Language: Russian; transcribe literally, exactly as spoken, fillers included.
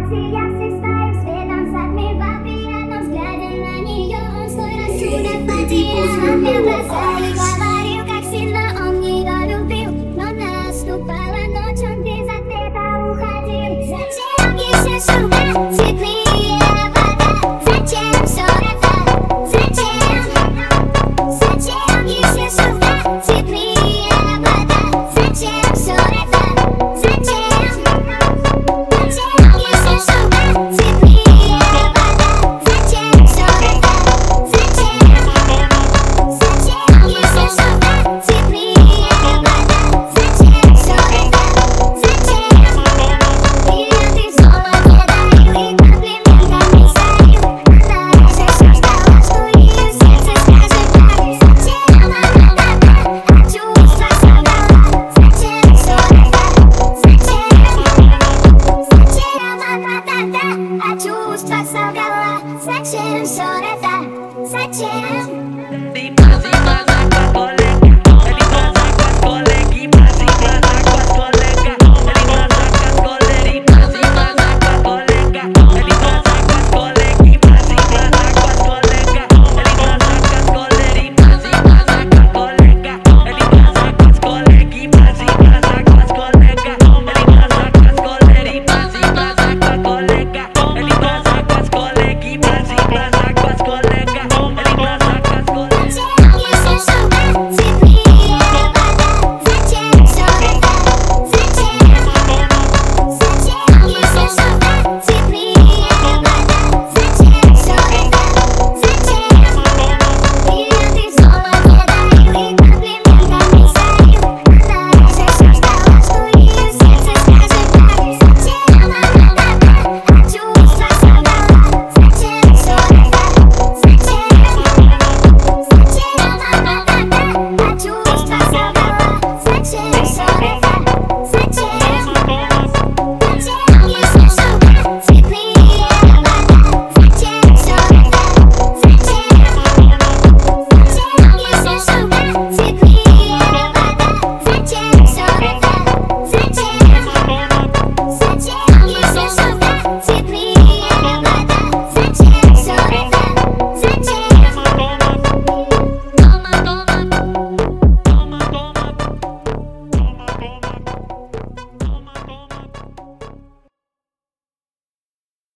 эмоциях всех своим светом затмевал при одном взгляде на нее. Он свой рассудок потерял, смотрел в глаза и говорил, как сильно он ее любил. Но наступала ночь, он без ответа уходил. Зачем еще шум?